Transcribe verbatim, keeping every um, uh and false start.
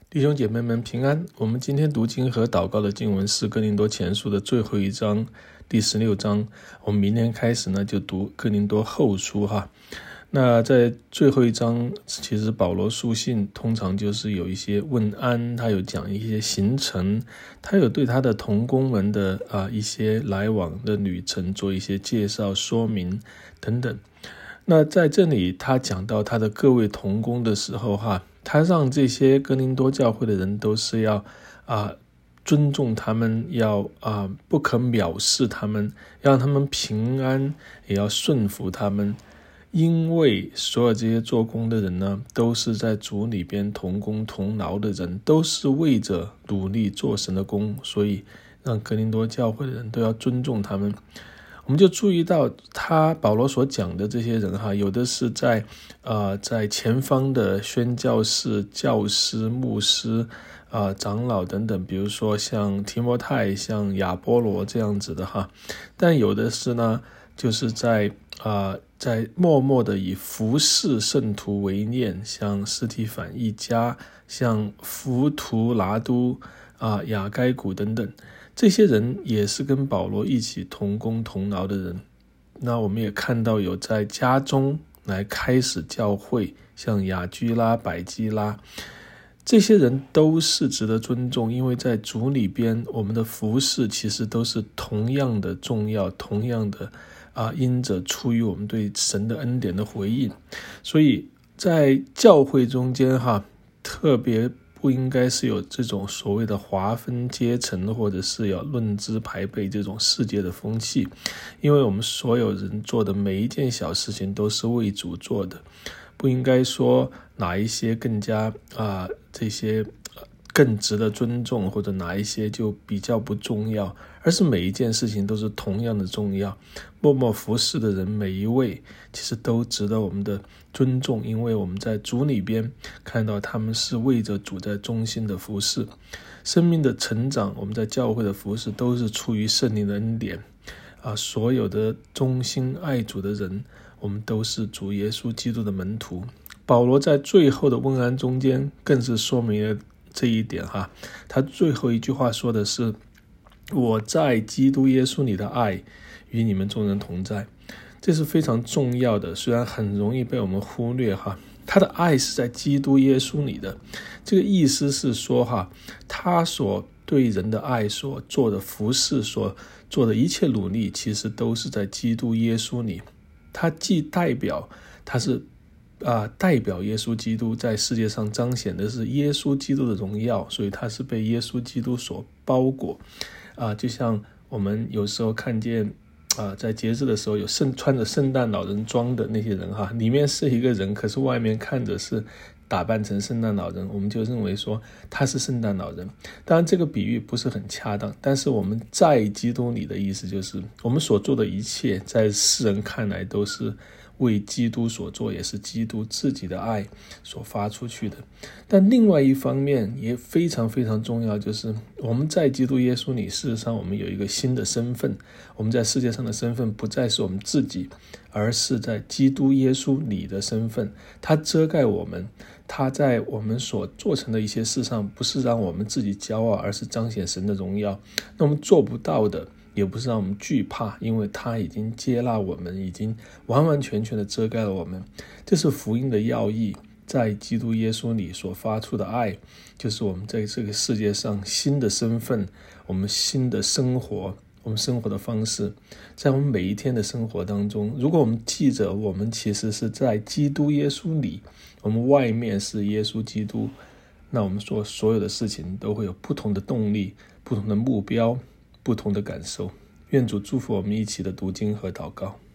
弟兄姐妹们平安。我们今天读经和祷告的经文是哥林多前书的最后一章，第十六章。我们明天开始呢就读哥林多后书哈。那在最后一章，其实保罗书信通常就是有一些问安，他有讲一些行程，他有对他的同工们的啊一些来往的旅程做一些介绍说明等等。那在这里他讲到他的各位同工的时候哈，他让这些哥林多教会的人都是要啊尊重他们，要啊不可藐视他们，要让他们平安，也要顺服他们。因为所有这些做工的人呢，都是在主里边同工同劳的人，都是为着努力做神的工，所以让哥林多教会的人都要尊重他们。我们就注意到他保罗所讲的这些人哈，有的是在呃在前方的宣教士、教师、牧师、呃长老等等，比如说像提摩太、像亚波罗这样子的哈，但有的是呢，就是在啊、呃、在默默的以服侍圣徒为念，像司提反一家、像浮图拿都啊、呃、雅该古等等。这些人也是跟保罗一起同工同劳的人。那我们也看到有在家中来开始教会，像雅居拉、百基拉，这些人都是值得尊重，因为在主里边我们的服事其实都是同样的重要，同样的啊，因着出于我们对神的恩典的回应。所以在教会中间哈，特别不应该是有这种所谓的划分阶层，或者是有论资排辈这种世界的风气，因为我们所有人做的每一件小事情都是为主做的，不应该说哪一些更加啊、呃、这些更值得尊重，或者哪一些就比较不重要，而是每一件事情都是同样的重要。默默服侍的人每一位其实都值得我们的尊重，因为我们在主里边看到他们是为着主在忠心的服侍。生命的成长，我们在教会的服侍都是出于圣灵的恩典啊！所有的忠心爱主的人，我们都是主耶稣基督的门徒。保罗在最后的问安中间更是说明了这一点哈。他最后一句话说的是：我在基督耶稣里的爱与你们众人同在。这是非常重要的，虽然很容易被我们忽略哈。他的爱是在基督耶稣里的，这个意思是说哈，他所对人的爱，所做的服事，所做的一切努力，其实都是在基督耶稣里。他既代表他是啊、呃，代表耶稣基督在世界上彰显的是耶稣基督的荣耀，所以他是被耶稣基督所包裹啊、呃，就像我们有时候看见啊、呃，在节日的时候有圣穿着圣诞老人装的那些人哈，里面是一个人，可是外面看着是打扮成圣诞老人，我们就认为说他是圣诞老人。当然这个比喻不是很恰当，但是我们在基督里的意思就是我们所做的一切在世人看来都是为基督所做，也是基督自己的爱所发出去的。但另外一方面也非常非常重要，就是我们在基督耶稣里，事实上我们有一个新的身份。我们在世界上的身份不再是我们自己，而是在基督耶稣里的身份。他遮盖我们，他在我们所做成的一些事上，不是让我们自己骄傲，而是彰显神的荣耀。那我们做不到的，也不是让我们惧怕，因为他已经接纳我们，已经完完全全的遮盖了我们。这是福音的要义，在基督耶稣里所发出的爱，就是我们在这个世界上新的身份，我们新的生活，我们生活的方式。在我们每一天的生活当中，如果我们记着我们其实是在基督耶稣里，我们外面是耶稣基督，那我们做所有的事情都会有不同的动力，不同的目标，不同的感受。愿主祝福我们一起的读经和祷告。